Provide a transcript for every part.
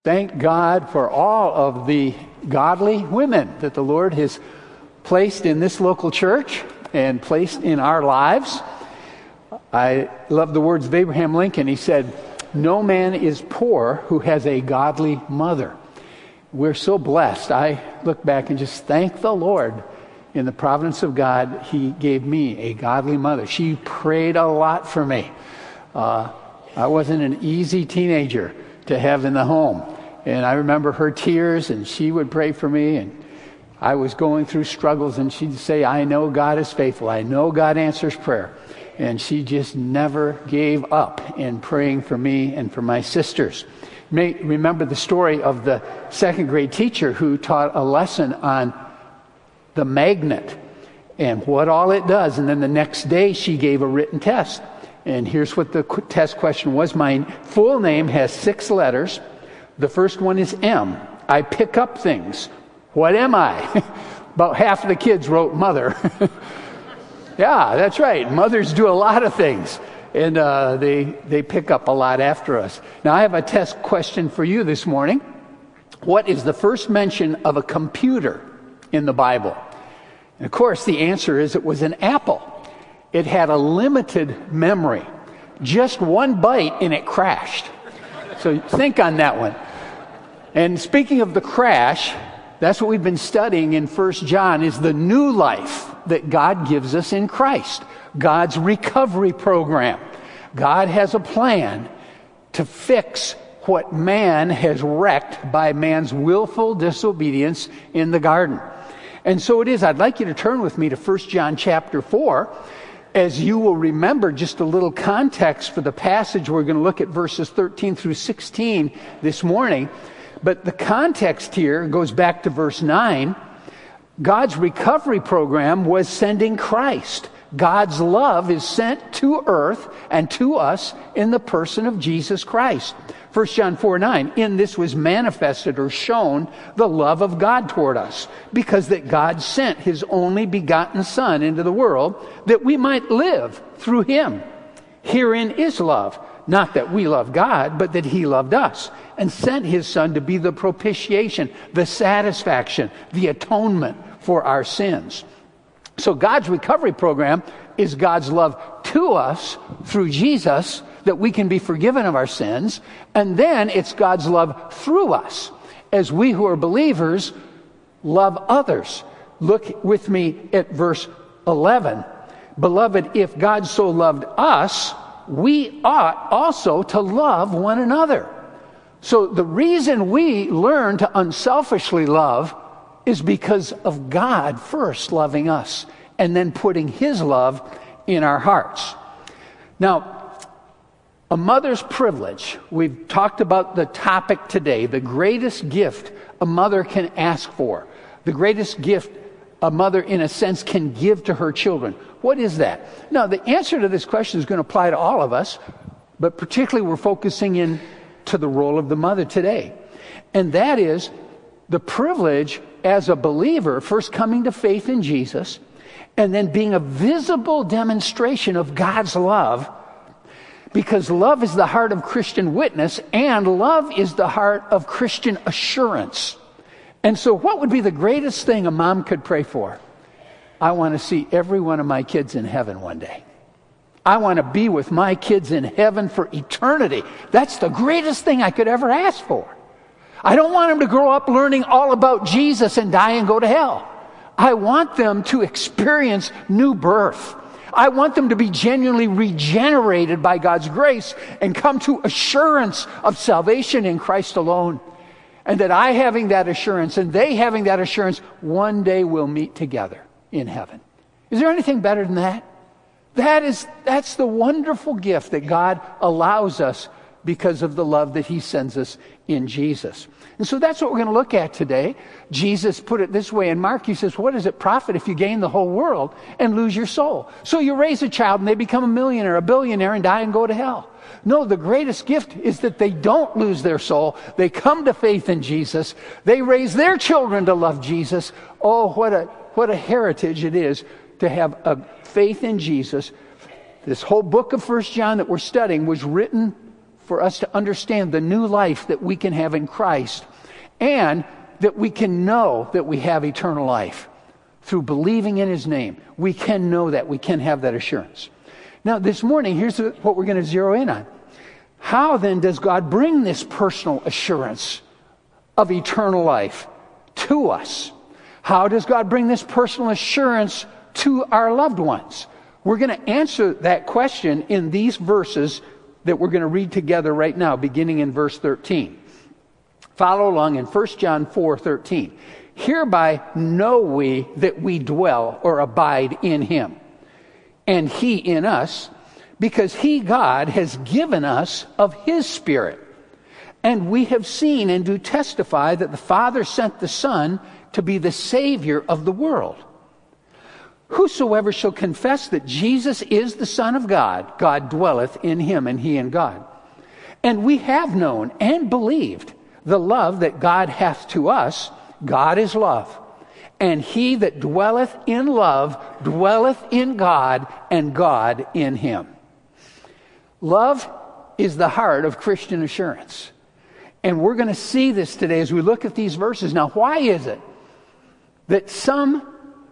Thank God for all of the godly women that the Lord has placed in this local church and placed in our lives. I love the words of Abraham Lincoln. He said, "No man is poor who has a godly mother." We're so blessed. I look back and just thank the Lord. In the providence of God, He gave me a godly mother. She prayed a lot for me. I wasn't an easy teenager to have in the home. And I remember her tears, and she would pray for me, and I was going through struggles, and she'd say, "I know God is faithful. I know God answers prayer." And she just never gave up in praying for me and for my sisters. You may remember the story of the second grade teacher who taught a lesson on the magnet and what all it does. And then the next day she gave a written test. And here's what the test question was. My full name has 6 letters. The first one is M. I pick up things. What am I? About half of the kids wrote mother. Yeah, that's right. Mothers do a lot of things. And they pick up a lot after us. Now I have a test question for you this morning. What is the first mention of a computer in the Bible? And of course the answer is it was an apple. It had a limited memory. Just one bite and it crashed. So think on that one. And speaking of the crash, that's what we've been studying in 1 John is the new life that God gives us in Christ. God's recovery program. God has a plan to fix what man has wrecked by man's willful disobedience in the garden. And so it is. I'd like you to turn with me to 1 John chapter 4. As you will remember, just a little context for the passage. We're going to look at verses 13 through 16 this morning. But the context here goes back to verse 9. God's recovery program was sending Christ. God's love is sent to earth and to us in the person of Jesus Christ. 1 John 4:9, in this was manifested or shown the love of God toward us, because that God sent His only begotten Son into the world that we might live through Him. Herein is love, not that we love God, but that He loved us and sent His Son to be the propitiation, the satisfaction, the atonement for our sins. So God's recovery program is God's love to us through Jesus, that we can be forgiven of our sins. And then it's God's love through us as we who are believers love others. Look with me at verse 11. Beloved, if God so loved us, we ought also to love one another. So the reason we learn to unselfishly love is because of God first loving us and then putting His love in our hearts. Now, a mother's privilege. We've talked about the topic today, the greatest gift a mother can ask for, the greatest gift a mother, in a sense, can give to her children. What is that? Now, the answer to this question is going to apply to all of us, but particularly we're focusing in to the role of the mother today. And that is the privilege as a believer, first coming to faith in Jesus, and then being a visible demonstration of God's love. Because love is the heart of Christian witness, and love is the heart of Christian assurance. And so what would be the greatest thing a mom could pray for? I want to see every one of my kids in heaven one day. I want to be with my kids in heaven for eternity. That's the greatest thing I could ever ask for. I don't want them to grow up learning all about Jesus and die and go to hell. I want them to experience new birth. I want them to be genuinely regenerated by God's grace and come to assurance of salvation in Christ alone. And that I having that assurance and they having that assurance, one day we'll meet together in heaven. Is there anything better than that? That's the wonderful gift that God allows us because of the love that He sends us in Jesus. And so that's what we're going to look at today. Jesus put it this way in Mark. He says, what does it profit if you gain the whole world and lose your soul? So you raise a child and they become a millionaire, a billionaire, and die and go to hell. No, the greatest gift is that they don't lose their soul. They come to faith in Jesus. They raise their children to love Jesus. Oh, what a heritage it is to have a faith in Jesus. This whole book of 1 John that we're studying was written for us to understand the new life that we can have in Christ, and that we can know that we have eternal life through believing in his name. We can know that. We can have that assurance. Now, this morning, here's what we're going to zero in on. How then does God bring this personal assurance of eternal life to us? How does God bring this personal assurance to our loved ones? We're going to answer that question in these verses that we're going to read together right now, beginning in verse 13. Follow along in 1 John 4:13. Hereby know we that we dwell or abide in him, and he in us, because he, God, has given us of his Spirit. And we have seen and do testify that the Father sent the Son to be the Savior of the world. Whosoever shall confess that Jesus is the Son of God, God dwelleth in him, and he in God. And we have known and believed the love that God hath to us. God is love. And he that dwelleth in love dwelleth in God, and God in him. Love is the heart of Christian assurance. And we're going to see this today as we look at these verses. Now, why is it that some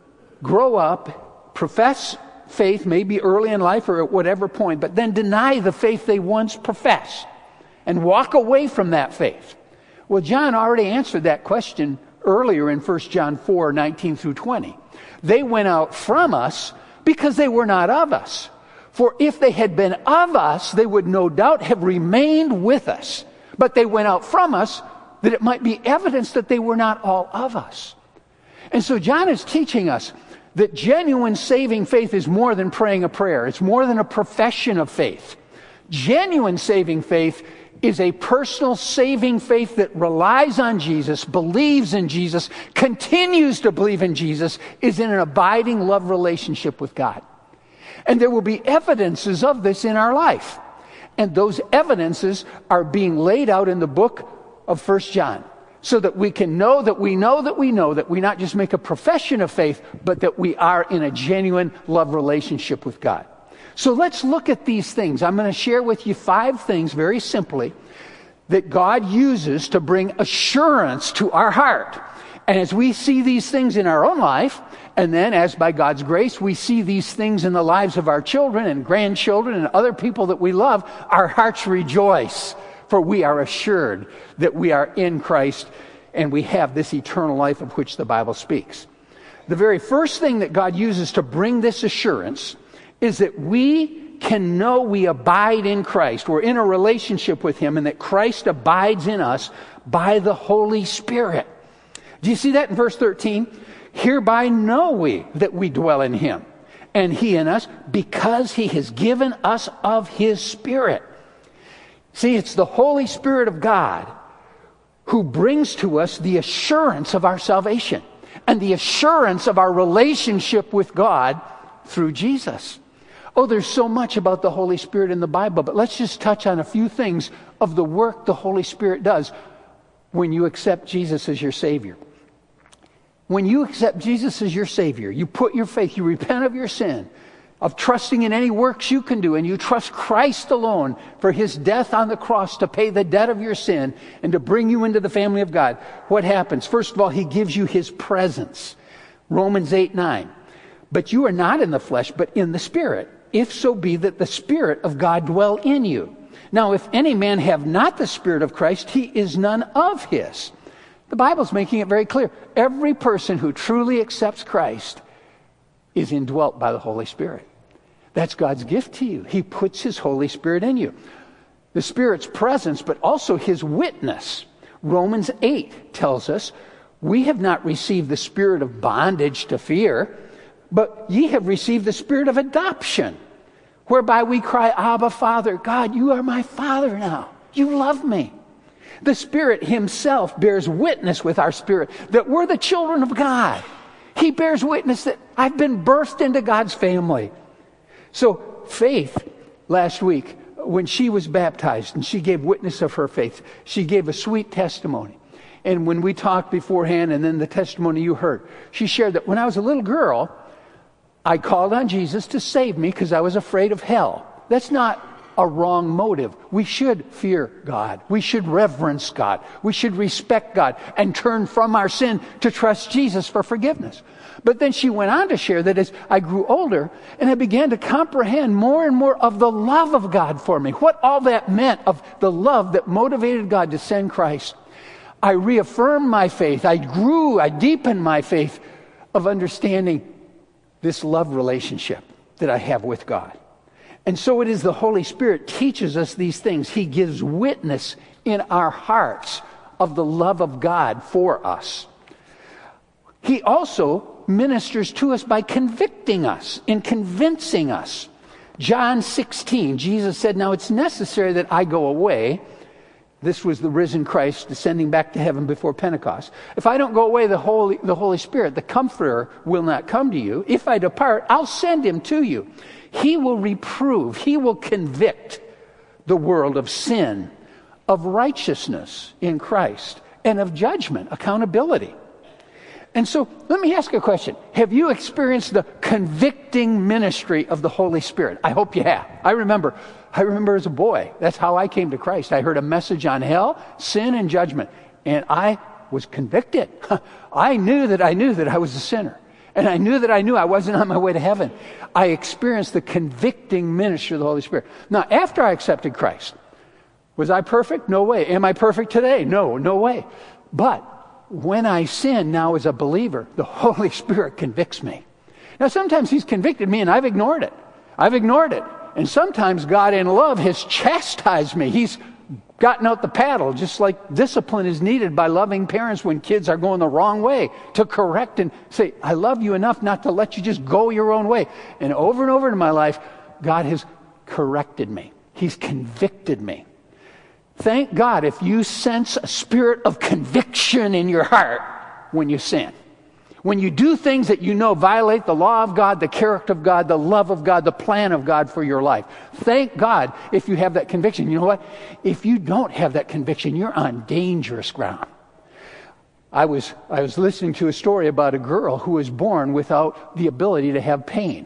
grow up, profess faith, maybe early in life or at whatever point, but then deny the faith they once professed and walk away from that faith? Well, John already answered that question earlier in 1 John 4:19 through 20. They went out from us because they were not of us. For if they had been of us, they would no doubt have remained with us. But they went out from us that it might be evidence that they were not all of us. And so John is teaching us that genuine saving faith is more than praying a prayer. It's more than a profession of faith. Genuine saving faith is a personal saving faith that relies on Jesus, believes in Jesus, continues to believe in Jesus, is in an abiding love relationship with God. And there will be evidences of this in our life. And those evidences are being laid out in the book of 1 John, so that we can know that we know that we know that we not just make a profession of faith, but that we are in a genuine love relationship with God. So let's look at these things. I'm going to share with you 5 things very simply that God uses to bring assurance to our heart. And as we see these things in our own life, and then as by God's grace we see these things in the lives of our children and grandchildren and other people that we love, our hearts rejoice, for we are assured that we are in Christ and we have this eternal life of which the Bible speaks. The very first thing that God uses to bring this assurance is that we can know we abide in Christ. We're in a relationship with him, and that Christ abides in us by the Holy Spirit. Do you see that in verse 13? Hereby know we that we dwell in him, and he in us, because he has given us of his Spirit. See, it's the Holy Spirit of God who brings to us the assurance of our salvation and the assurance of our relationship with God through Jesus. Oh, there's so much about the Holy Spirit in the Bible, but let's just touch on a few things of the work the Holy Spirit does when you accept Jesus as your Savior. When you accept Jesus as your Savior, you put your faith, you repent of your sin, of trusting in any works you can do, and you trust Christ alone for his death on the cross to pay the debt of your sin and to bring you into the family of God. What happens? First of all, he gives you his presence. Romans 8:9. But you are not in the flesh, but in the Spirit, if so be that the Spirit of God dwell in you. Now, if any man have not the Spirit of Christ, he is none of his. The Bible's making it very clear. Every person who truly accepts Christ is indwelt by the Holy Spirit. That's God's gift to you. He puts his Holy Spirit in you. The Spirit's presence, but also his witness. Romans 8 tells us, we have not received the spirit of bondage to fear, but ye have received the spirit of adoption, whereby we cry, Abba, Father. God, you are my Father now. You love me. The Spirit himself bears witness with our spirit that we're the children of God. He bears witness that I've been birthed into God's family. So Faith, last week, when she was baptized and she gave witness of her faith, she gave a sweet testimony. And when we talked beforehand, and then the testimony you heard, she shared that when I was a little girl, I called on Jesus to save me because I was afraid of hell. That's not a wrong motive. We should fear God. We should reverence God. We should respect God and turn from our sin to trust Jesus for forgiveness. But then she went on to share that as I grew older and I began to comprehend more and more of the love of God for me, what all that meant, of the love that motivated God to send Christ, I reaffirmed my faith. I deepened my faith of understanding this love relationship that I have with God. And so it is the Holy Spirit teaches us these things. He gives witness in our hearts of the love of God for us. He also ministers to us by convicting us and convincing us. John 16, Jesus said, now it's necessary that I go away. This was the risen Christ descending back to heaven before Pentecost. If I don't go away, the Holy Spirit, the Comforter, will not come to you. If I depart, I'll send him to you. He will reprove, he will convict the world of sin, of righteousness in Christ, and of judgment, accountability. And so, let me ask you a question. Have you experienced the convicting ministry of the Holy Spirit? I hope you have. I remember as a boy, that's how I came to Christ. I heard a message on hell, sin, and judgment, and I was convicted. I knew that I was a sinner, and I knew I wasn't on my way to heaven. I experienced the convicting ministry of the Holy Spirit. Now, after I accepted Christ, was I perfect? No way. Am I perfect today? No way. But when I sin now as a believer, the Holy Spirit convicts me. Now, sometimes he's convicted me and I've ignored it. And sometimes God in love has chastised me. He's gotten out the paddle, just like discipline is needed by loving parents when kids are going the wrong way, to correct and say, I love you enough not to let you just go your own way. And over in my life, God has corrected me. He's convicted me. Thank God if you sense a spirit of conviction in your heart when you sin. When you do things that you know violate the law of God, the character of God, the love of God, the plan of God for your life. Thank God if you have that conviction. You know what? If you don't have that conviction, you're on dangerous ground. I was listening to a story about a girl who was born without the ability to have pain.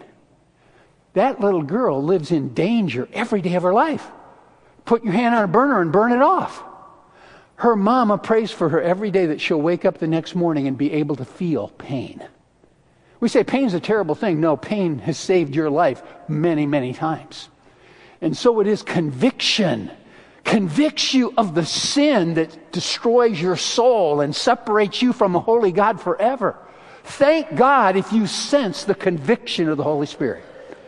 That little girl lives in danger every day of her life. Put your hand on a burner and burn it off. Her mama prays for her every day that she'll wake up the next morning and be able to feel pain. We say pain's a terrible thing. No, pain has saved your life many, many times. And so it is conviction. Convicts you of the sin that destroys your soul and separates you from a holy God forever. Thank God if you sense the conviction of the Holy Spirit.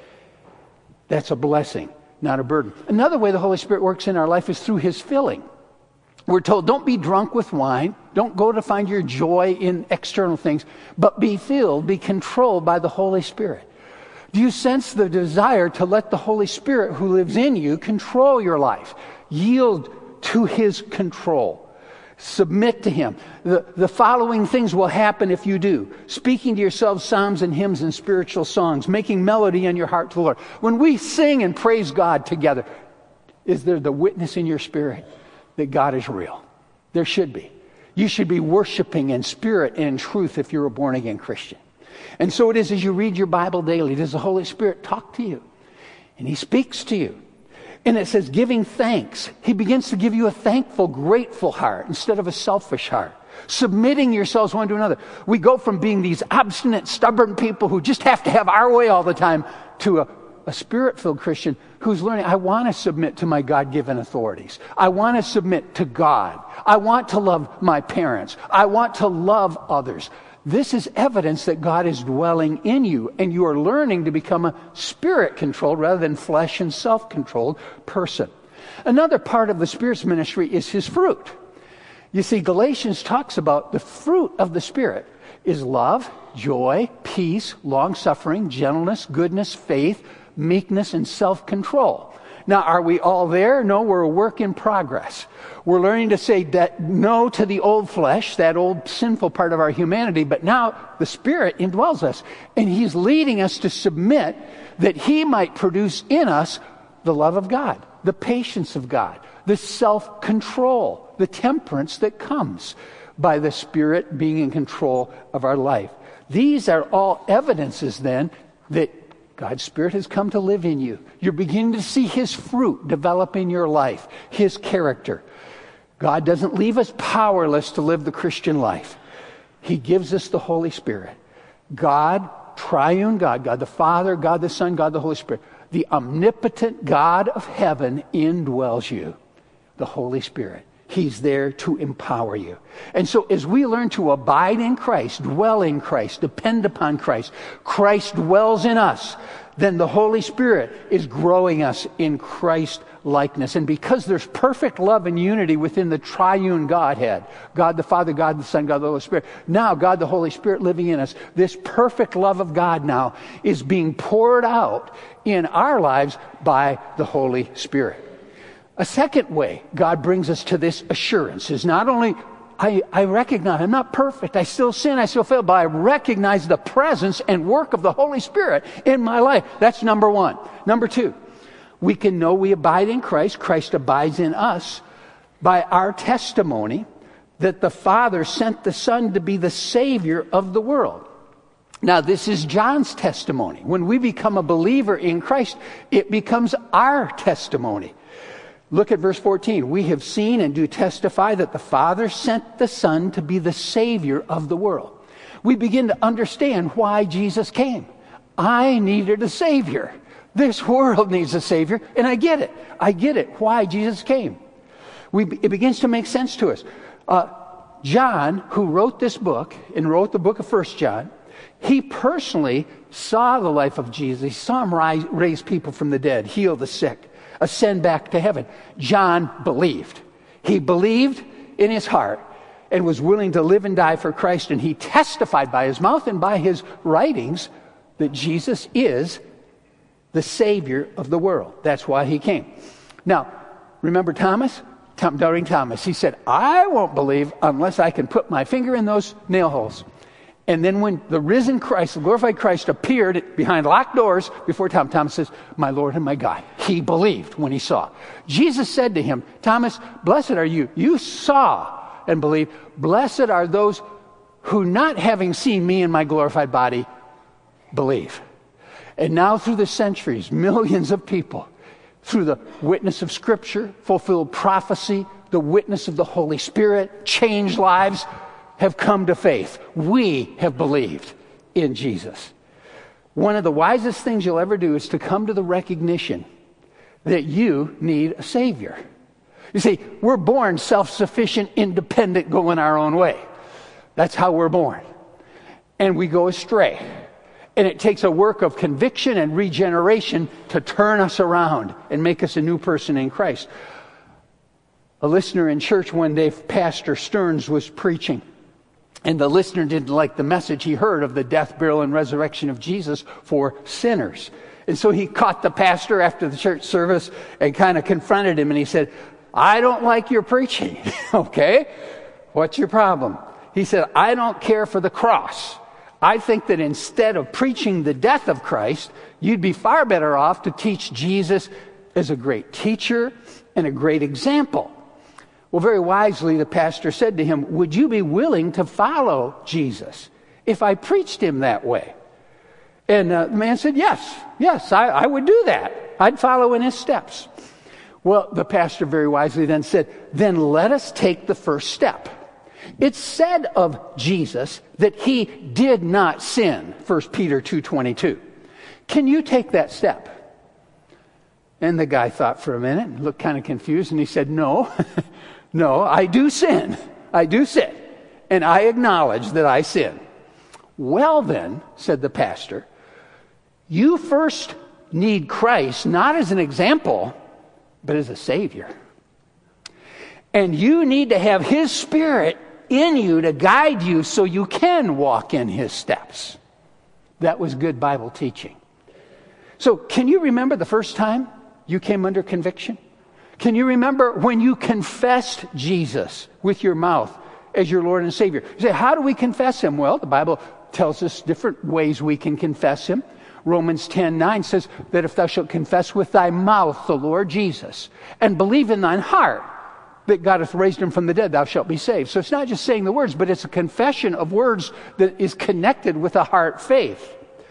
That's a blessing, not a burden. Another way the Holy Spirit works in our life is through his filling. We're told, don't be drunk with wine. Don't go to find your joy in external things, but be filled, be controlled by the Holy Spirit. Do you sense the desire to let the Holy Spirit who lives in you control your life? Yield to his control. Submit to him. The following things will happen if you do. Speaking to yourselves psalms and hymns and spiritual songs, making melody in your heart to the Lord. When we sing and praise God together, is there the witness in your spirit that God is real? There should be. You should be worshiping in spirit and in truth if you're a born-again Christian. And so it is as you read your Bible daily. Does the Holy Spirit talk to you? And he speaks to you. And it says giving thanks. He begins to give you a thankful, grateful heart instead of a selfish heart. Submitting yourselves one to another. We go from being these obstinate, stubborn people who just have to have our way all the time to a spirit-filled Christian who's learning, I want to submit to my God-given authorities. I want to submit to God. I want to love my parents. I want to love others. This is evidence that God is dwelling in you, and you are learning to become a spirit-controlled rather than flesh and self-controlled person. Another part of the Spirit's ministry is his fruit. You see, Galatians talks about the fruit of the Spirit is love, joy, peace, long-suffering, gentleness, goodness, faith, meekness, and self-control. Now, are we all there? No, we're a work in progress. We're learning to say that no to the old flesh, that old sinful part of our humanity, but now the Spirit indwells us, and he's leading us to submit that he might produce in us the love of God, the patience of God, the self-control, the temperance that comes by the Spirit being in control of our life. These are all evidences then that God's Spirit has come to live in you. You're beginning to see His fruit develop in your life, His character. God doesn't leave us powerless to live the Christian life. He gives us the Holy Spirit. God, triune God, God the Father, God the Son, God the Holy Spirit, the omnipotent God of heaven indwells you, the Holy Spirit. He's there to empower you. And so as we learn to abide in Christ, dwell in Christ, depend upon Christ, Christ dwells in us, then the Holy Spirit is growing us in Christ likeness. And because there's perfect love and unity within the triune Godhead, God the Father, God the Son, God the Holy Spirit, now God the Holy Spirit living in us, this perfect love of God now is being poured out in our lives by the Holy Spirit. A second way God brings us to this assurance is not only I recognize I'm not perfect, I still sin, I still fail, but I recognize the presence and work of the Holy Spirit in my life. That's number one. Number two, we can know we abide in Christ, Christ abides in us by our testimony that the Father sent the Son to be the Savior of the world. Now, this is John's testimony. When we become a believer in Christ, it becomes our testimony. Look at verse 14. We have seen and do testify that the Father sent the Son to be the Savior of the world. We begin to understand why Jesus came. I needed a Savior. This world needs a Savior, and I get it. I get it, why Jesus came. It begins to make sense to us. John, who wrote this book, and wrote the book of 1 John, he personally saw the life of Jesus. He saw him raise people from the dead, heal the sick, ascend back to heaven. John believed. He believed in his heart and was willing to live and die for Christ, and he testified by his mouth and by his writings that Jesus is the Savior of the world. That's why he came. Now, remember Thomas? Doubting Thomas. He said, I won't believe unless I can put my finger in those nail holes. And then when the risen Christ, the glorified Christ, appeared behind locked doors before Thomas says, my Lord and my God. He believed when he saw. Jesus said to him, Thomas, blessed are you. You saw and believed. Blessed are those who, not having seen me in my glorified body, believe. And now through the centuries, millions of people, through the witness of Scripture, fulfilled prophecy, the witness of the Holy Spirit, changed lives, have come to faith. We have believed in Jesus. One of the wisest things you'll ever do is to come to the recognition that you need a Savior. You see, we're born self-sufficient, independent, going our own way. That's how we're born. And we go astray. And it takes a work of conviction and regeneration to turn us around and make us a new person in Christ. A listener in church one day, Pastor Stearns was preaching. And the listener didn't like the message he heard of the death, burial, and resurrection of Jesus for sinners. And so he caught the pastor after the church service and kind of confronted him. And he said, I don't like your preaching. Okay, what's your problem? He said, I don't care for the cross. I think that instead of preaching the death of Christ, you'd be far better off to teach Jesus as a great teacher and a great example. Well, very wisely, the pastor said to him, would you be willing to follow Jesus if I preached him that way? And the man said, yes, I would do that. I'd follow in his steps. Well, the pastor very wisely then said, then let us take the first step. It's said of Jesus that he did not sin, 1 Peter 2:22. Can you take that step? And the guy thought for a minute and looked kind of confused, and he said, no, no, I do sin. I do sin. And I acknowledge that I sin. Well then, said the pastor, you first need Christ not as an example, but as a Savior. And you need to have His Spirit in you to guide you so you can walk in His steps. That was good Bible teaching. So can you remember the first time you came under conviction? Can you remember when you confessed Jesus with your mouth as your Lord and Savior? You say, how do we confess Him? Well, the Bible tells us different ways we can confess Him. Romans 10:9 says that if thou shalt confess with thy mouth the Lord Jesus and believe in thine heart that God hath raised Him from the dead, thou shalt be saved. So it's not just saying the words, but it's a confession of words that is connected with a heart faith.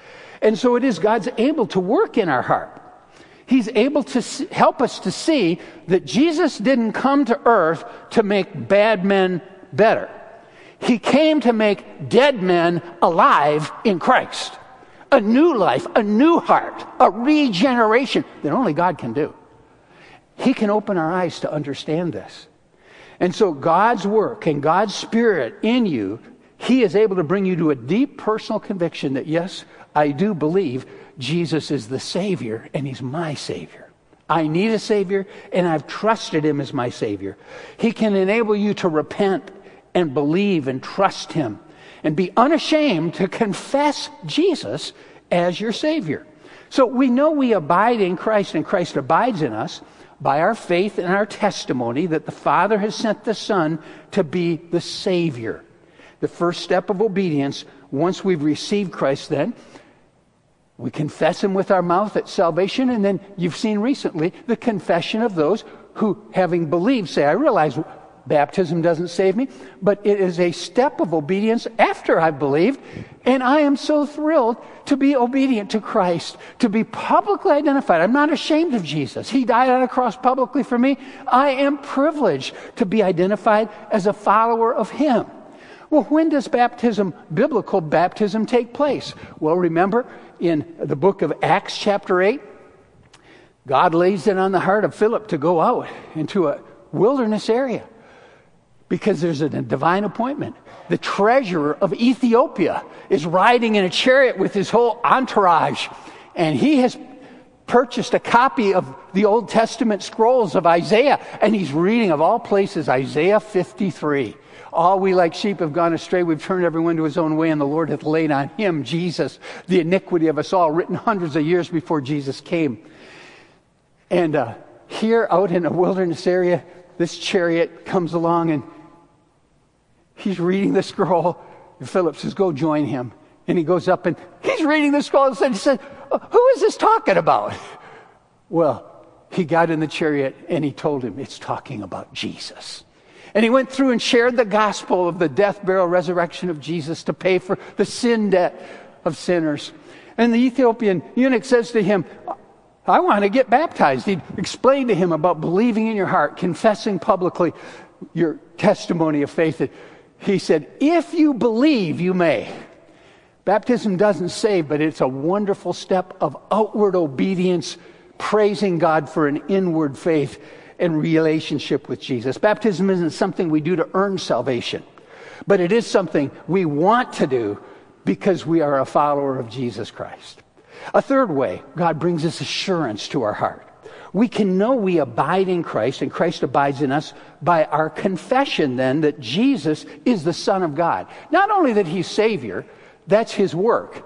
And so it is God's able to work in our heart. He's able to help us to see that Jesus didn't come to earth to make bad men better. He came to make dead men alive in Christ. A new life, a new heart, a regeneration that only God can do. He can open our eyes to understand this. And so God's work and God's Spirit in you, He is able to bring you to a deep personal conviction that, yes, I do believe Jesus is the Savior and He's my Savior. I need a Savior and I've trusted Him as my Savior. He can enable you to repent and believe and trust Him and be unashamed to confess Jesus as your Savior. So we know we abide in Christ and Christ abides in us by our faith and our testimony that the Father has sent the Son to be the Savior. The first step of obedience, once we've received Christ, then we confess Him with our mouth at salvation, and then you've seen recently the confession of those who, having believed, say, I realize baptism doesn't save me, but it is a step of obedience after I've believed, and I am so thrilled to be obedient to Christ, to be publicly identified. I'm not ashamed of Jesus. He died on a cross publicly for me. I am privileged to be identified as a follower of Him. Well, when does biblical baptism take place? Well, remember in the book of Acts chapter 8, God lays it on the heart of Philip to go out into a wilderness area because there's a divine appointment. The treasurer of Ethiopia is riding in a chariot with his whole entourage, and he has purchased a copy of the Old Testament scrolls of Isaiah, and he's reading, of all places, Isaiah 53. All we like sheep have gone astray. We've turned everyone to his own way, and the Lord hath laid on him, Jesus, the iniquity of us all, written hundreds of years before Jesus came. And here out in a wilderness area, this chariot comes along, and he's reading the scroll. And Philip says, go join him. And he goes up, and he's reading the scroll, and he said, who is this talking about? Well, he got in the chariot, and he told him, it's talking about Jesus. And he went through and shared the gospel of the death, burial, resurrection of Jesus to pay for the sin debt of sinners. And the Ethiopian eunuch says to him, I want to get baptized. He explained to him about believing in your heart, confessing publicly your testimony of faith. He said, if you believe, you may. Baptism doesn't save, but it's a wonderful step of outward obedience, praising God for an inward faith and relationship with Jesus. Baptism isn't something we do to earn salvation, but it is something we want to do because we are a follower of Jesus Christ. A third way, God brings us assurance to our heart. We can know we abide in Christ and Christ abides in us by our confession then that Jesus is the Son of God. Not only that He's Savior, that's His work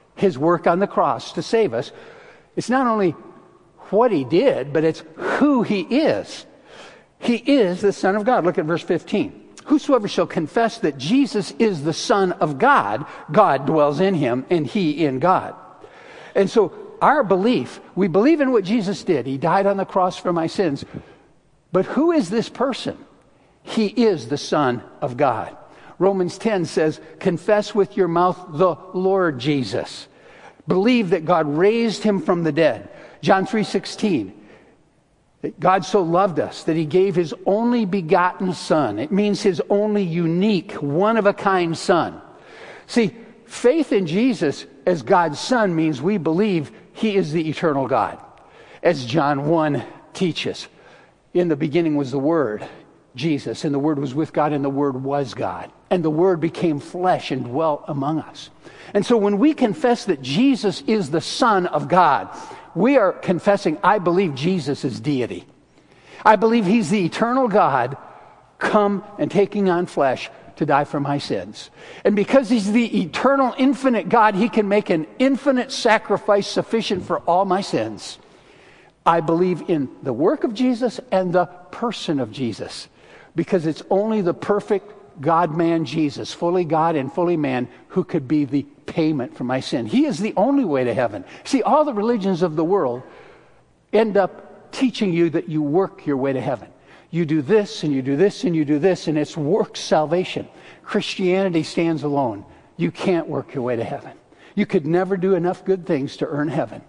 on the cross to save us. It's not only what He did, but it's who He is. He is the Son of God. Look at verse 15. Whosoever shall confess that Jesus is the Son of God, God dwells in him and he in God. And so our belief, we believe in what Jesus did. He died on the cross for my sins. But who is this person? He is the Son of God. Romans 10 says, confess with your mouth the Lord Jesus. Believe that God raised him from the dead. John 3:16, that God so loved us that He gave His only begotten Son. It means His only unique, one-of-a-kind Son. See, faith in Jesus as God's Son means we believe He is the eternal God. As John 1 teaches, in the beginning was the Word, Jesus, and the Word was with God, and the Word was God. And the Word became flesh and dwelt among us. And so when we confess that Jesus is the Son of God, we are confessing, I believe Jesus is deity. I believe He's the eternal God come and taking on flesh to die for my sins. And because He's the eternal, infinite God, He can make an infinite sacrifice sufficient for all my sins. I believe in the work of Jesus and the person of Jesus, because it's only the perfect God-man Jesus, fully God and fully man, who could be the payment for my sin. He is the only way to heaven. See, all the religions of the world end up teaching you that you work your way to heaven. You do this, and you do this, and you do this, and it's work salvation. Christianity stands alone. You can't work your way to heaven. You could never do enough good things to earn heaven.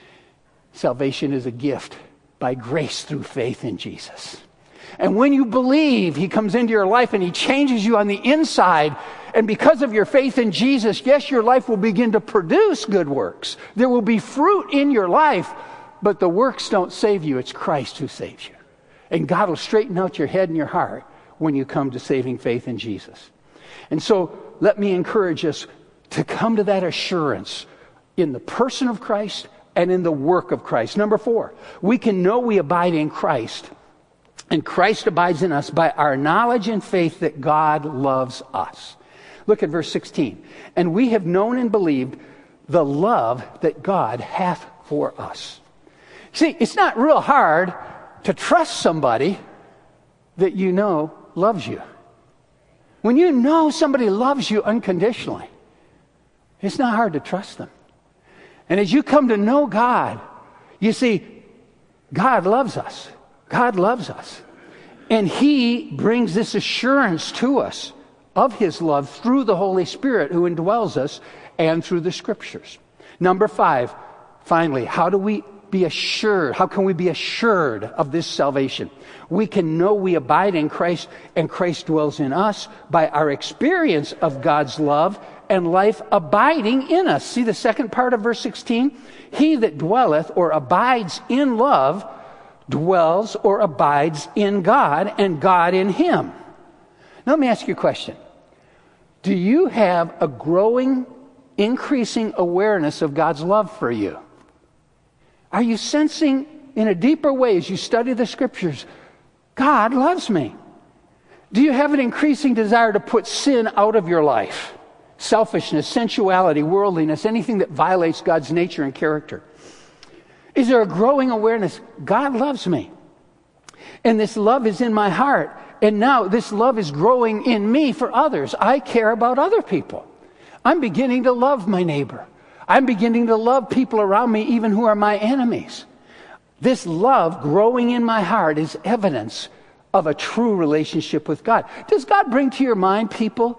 Salvation is a gift by grace through faith in Jesus. And when you believe, he comes into your life and he changes you on the inside. And because of your faith in Jesus, yes, your life will begin to produce good works. There will be fruit in your life, but the works don't save you. It's Christ who saves you. And God will straighten out your head and your heart when you come to saving faith in Jesus. And so let me encourage us to come to that assurance in the person of Christ and in the work of Christ. Number 4, we can know we abide in Christ, and Christ abides in us by our knowledge and faith that God loves us. Look at verse 16. And we have known and believed the love that God hath for us. See, it's not real hard to trust somebody that you know loves you. When you know somebody loves you unconditionally, it's not hard to trust them. And as you come to know God, you see, God loves us. God loves us. And he brings this assurance to us of his love through the Holy Spirit who indwells us and through the Scriptures. Number 5, finally, how do we be assured? How can we be assured of this salvation? We can know we abide in Christ and Christ dwells in us by our experience of God's love and life abiding in us. See the second part of verse 16? He that dwelleth or abides in love dwells or abides in God, and God in him. Now let me ask you a question. Do you have a growing, increasing awareness of God's love for you? Are you sensing in a deeper way as you study the Scriptures, God loves me? Do you have an increasing desire to put sin out of your life? Selfishness, sensuality, worldliness, anything that violates God's nature and character. Is there a growing awareness? God loves me. And this love is in my heart. And now this love is growing in me for others. I care about other people. I'm beginning to love my neighbor. I'm beginning to love people around me, even who are my enemies. This love growing in my heart is evidence of a true relationship with God. Does God bring to your mind people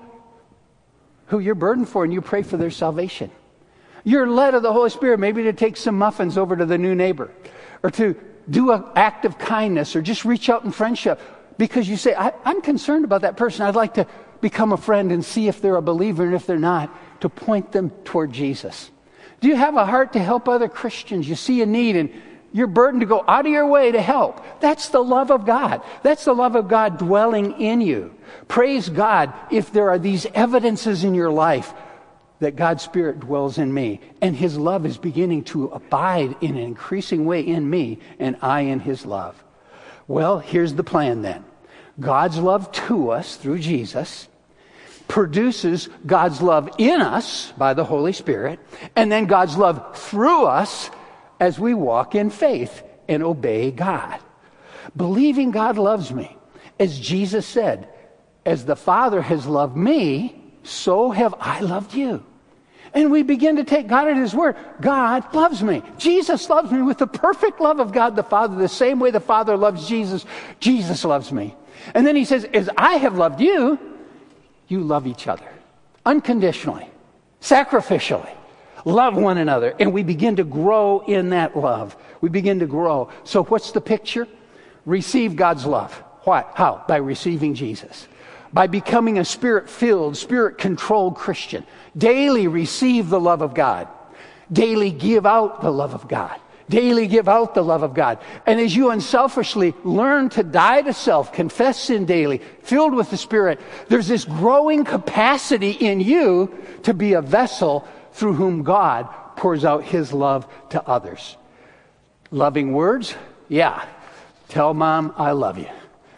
who you're burdened for and you pray for their salvation? You're led of the Holy Spirit maybe to take some muffins over to the new neighbor, or to do an act of kindness, or just reach out in friendship because you say, I'm concerned about that person. I'd like to become a friend and see if they're a believer, and if they're not, to point them toward Jesus. Do you have a heart to help other Christians? You see a need and you're burdened to go out of your way to help. That's the love of God. That's the love of God dwelling in you. Praise God if there are these evidences in your life that God's Spirit dwells in me, and his love is beginning to abide in an increasing way in me, and I in his love. Well, here's the plan then. God's love to us through Jesus produces God's love in us by the Holy Spirit, and then God's love through us as we walk in faith and obey God. Believing God loves me, as Jesus said, as the Father has loved me, so have I loved you. And we begin to take God at his word. God loves me. Jesus loves me with the perfect love of God the Father. The same way the Father loves Jesus, Jesus loves me. And then he says, as I have loved you, you love each other. Unconditionally. Sacrificially. Love one another. And we begin to grow in that love. We begin to grow. So what's the picture? Receive God's love. Why? How? By receiving Jesus. By becoming a Spirit-filled, Spirit-controlled Christian. Daily receive the love of God. Daily give out the love of God. Daily give out the love of God. And as you unselfishly learn to die to self, confess sin daily, filled with the Spirit, there's this growing capacity in you to be a vessel through whom God pours out his love to others. Loving words? Yeah. Tell mom, I love you.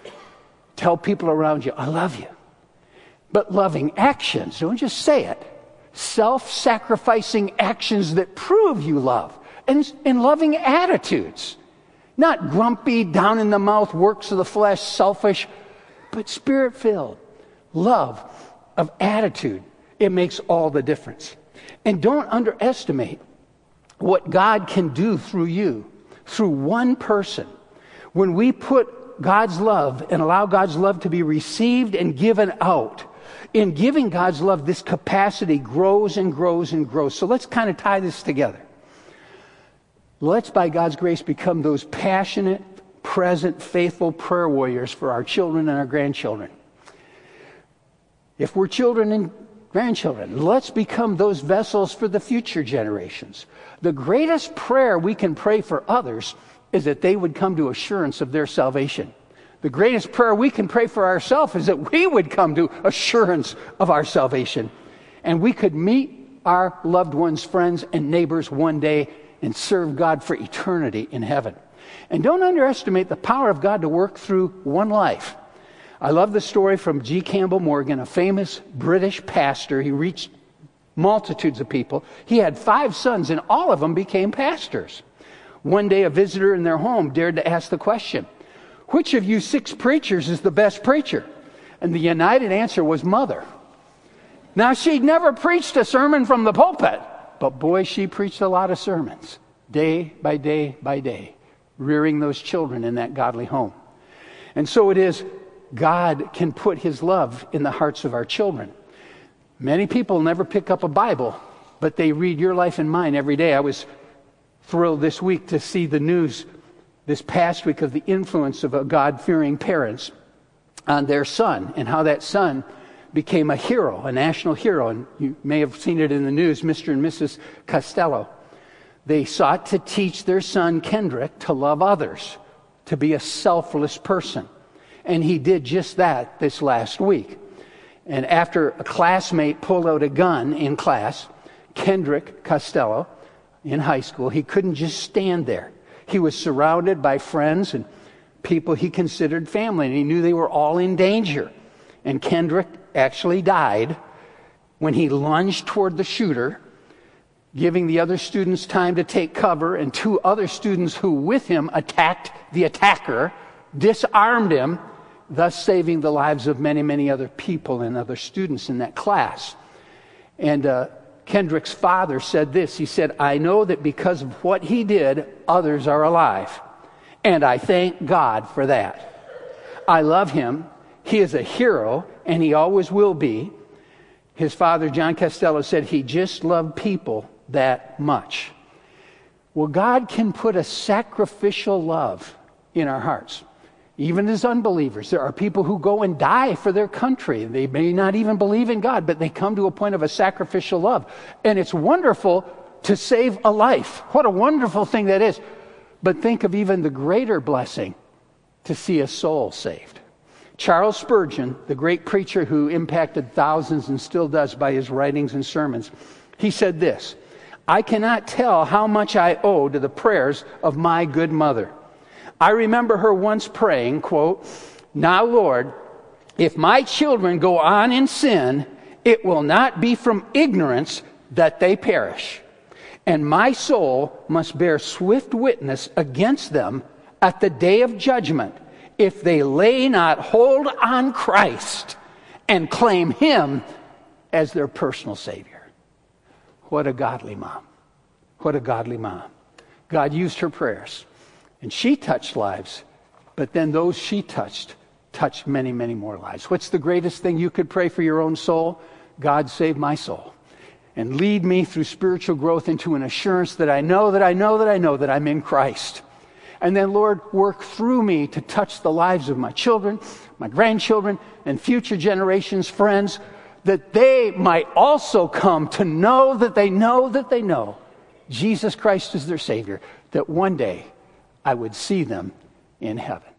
Tell people around you, I love you. But loving actions, don't just say it. Self-sacrificing actions that prove you love. And loving attitudes. Not grumpy, down in the mouth, works of the flesh, selfish, but Spirit-filled. Love of attitude. It makes all the difference. And don't underestimate what God can do through you, through one person. When we put God's love and allow God's love to be received and given out, In giving God's love, this capacity grows and grows and grows. So let's kind of tie this together. Let's, by God's grace, become those passionate, present, faithful prayer warriors for our children and our grandchildren. If we're children and grandchildren, let's become those vessels for the future generations. The greatest prayer we can pray for others is that they would come to assurance of their salvation. The greatest prayer we can pray for ourselves is that we would come to assurance of our salvation. And we could meet our loved ones, friends, and neighbors one day and serve God for eternity in heaven. And don't underestimate the power of God to work through one life. I love the story from G. Campbell Morgan, a famous British pastor. He reached multitudes of people. He had 5 sons, and all of them became pastors. One day, a visitor in their home dared to ask the question, "Which of you 6 preachers is the best preacher?" And the united answer was Mother. Now, she'd never preached a sermon from the pulpit, but boy, she preached a lot of sermons, day by day by day, rearing those children in that godly home. And so it is, God can put his love in the hearts of our children. Many people never pick up a Bible, but they read your life and mine every day. I was thrilled this week to see the news this past week of the influence of God-fearing parents on their son and how that son became a hero, a national hero. And you may have seen it in the news, Mr. and Mrs. Costello. They sought to teach their son, Kendrick, to love others, to be a selfless person. And he did just that this last week. And after a classmate pulled out a gun in class, Kendrick Costello, in high school, he couldn't just stand there. He was surrounded by friends and people he considered family, and he knew they were all in danger. And Kendrick actually died when he lunged toward the shooter, giving the other students time to take cover, and 2 other students who with him attacked the attacker, disarmed him, thus saving the lives of many, many other people and other students in that class. And Kendrick's father said this. He said, "I know that because of what he did, others are alive. And I thank God for that. I love him. He is a hero, and he always will be." His father, John Costello, said he just loved people that much. Well, God can put a sacrificial love in our hearts. Even as unbelievers, there are people who go and die for their country. They may not even believe in God, but they come to a point of a sacrificial love. And it's wonderful to save a life. What a wonderful thing that is. But think of even the greater blessing to see a soul saved. Charles Spurgeon, the great preacher who impacted thousands and still does by his writings and sermons, he said this, "I cannot tell how much I owe to the prayers of my good mother. I remember her once praying, quote, 'Now, Lord, if my children go on in sin, it will not be from ignorance that they perish. And my soul must bear swift witness against them at the day of judgment if they lay not hold on Christ and claim him as their personal Savior.'" What a godly mom. What a godly mom. God used her prayers. And she touched lives, but then those she touched many, many more lives. What's the greatest thing you could pray for your own soul? God, save my soul. And lead me through spiritual growth into an assurance that I know that I'm in Christ. And then, Lord, work through me to touch the lives of my children, my grandchildren, and future generations, friends, that they might also come to know that they know Jesus Christ is their Savior, that one day I would see them in heaven.